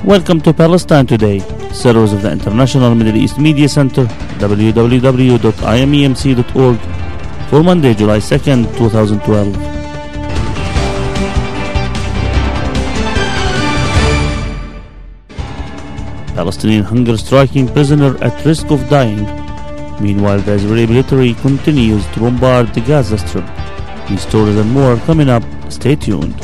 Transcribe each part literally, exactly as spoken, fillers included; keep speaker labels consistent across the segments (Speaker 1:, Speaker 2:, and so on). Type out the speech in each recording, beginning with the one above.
Speaker 1: Welcome to Palestine Today, series of the International Middle East Media Center, w w w dot i m e m c dot org, for Monday, July second, twenty twelve. Palestinian hunger-striking prisoner at risk of dying. Meanwhile, the Israeli military continues to bombard the Gaza Strip. These stories and more coming up. Stay tuned.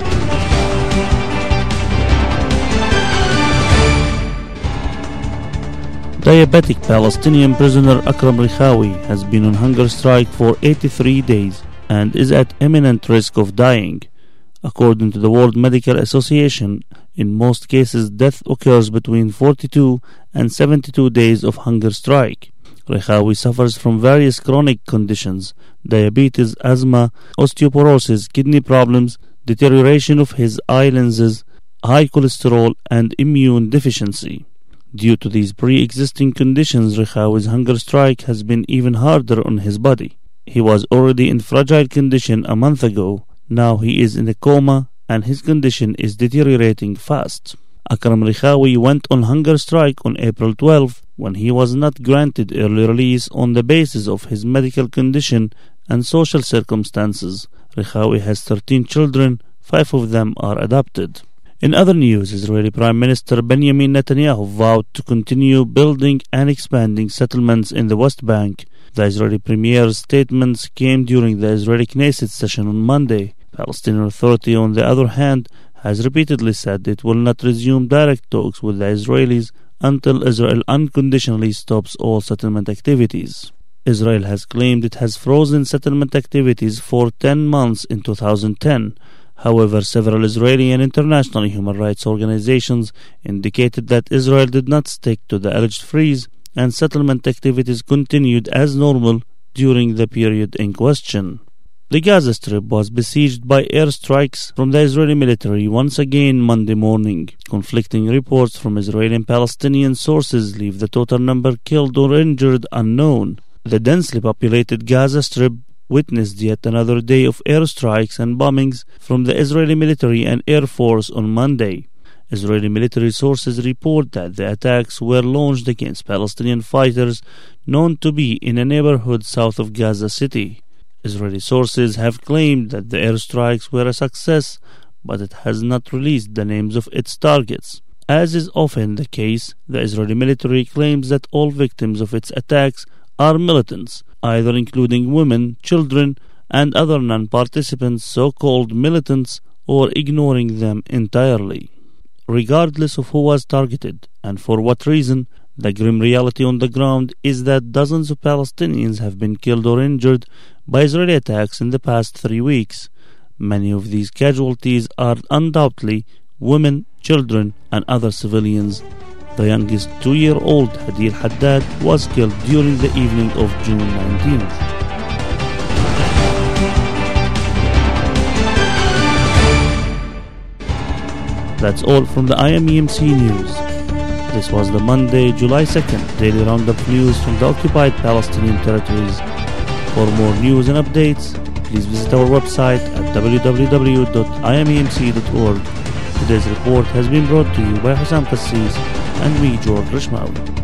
Speaker 1: Diabetic Palestinian prisoner Akram Rikhawi has been on hunger strike for eighty-three days and is at imminent risk of dying. According to the World Medical Association, in most cases death occurs between forty-two and seventy-two days of hunger strike. Rikhawi suffers from various chronic conditions: diabetes, asthma, osteoporosis, kidney problems, deterioration of his eye lenses, high cholesterol, and immune deficiency. Due to these pre-existing conditions, Rikhawi's hunger strike has been even harder on his body. He was already in fragile condition a month ago. Now he is in a coma and his condition is deteriorating fast. Akram Rikhawi went on hunger strike on April twelfth when he was not granted early release on the basis of his medical condition and social circumstances. Rikhawi has thirteen children, five of them are adopted. In other news, Israeli Prime Minister Benjamin Netanyahu vowed to continue building and expanding settlements in the West Bank. The Israeli Premier's statements came during the Israeli Knesset session on Monday. Palestinian Authority, on the other hand, has repeatedly said it will not resume direct talks with the Israelis until Israel unconditionally stops all settlement activities. Israel has claimed it has frozen settlement activities for ten months in two thousand ten. However, several Israeli and international human rights organizations indicated that Israel did not stick to the alleged freeze and settlement activities continued as normal during the period in question. The Gaza Strip was besieged by airstrikes from the Israeli military once again Monday morning. Conflicting reports from Israeli and Palestinian sources leave the total number killed or injured unknown. The densely populated Gaza Strip witnessed yet another day of airstrikes and bombings from the Israeli military and Air Force on Monday. Israeli military sources report that the attacks were launched against Palestinian fighters known to be in a neighborhood south of Gaza City. Israeli sources have claimed that the airstrikes were a success, but it has not released the names of its targets. As is often the case, the Israeli military claims that all victims of its attacks are militants, either including women, children, and other non-participants, so-called militants, or ignoring them entirely. Regardless of who was targeted and for what reason, the grim reality on the ground is that dozens of Palestinians have been killed or injured by Israeli attacks in the past three weeks. Many of these casualties are undoubtedly women, children, and other civilians. The youngest two-year-old Hadil Haddad was killed during the evening of June nineteenth. That's all from the I M E M C News. This was the Monday, July second, daily roundup news from the occupied Palestinian territories. For more news and updates, please visit our website at w w w dot i m e m c dot org. Today's report has been brought to you by Hussam Qassis and me, George Rishmawi.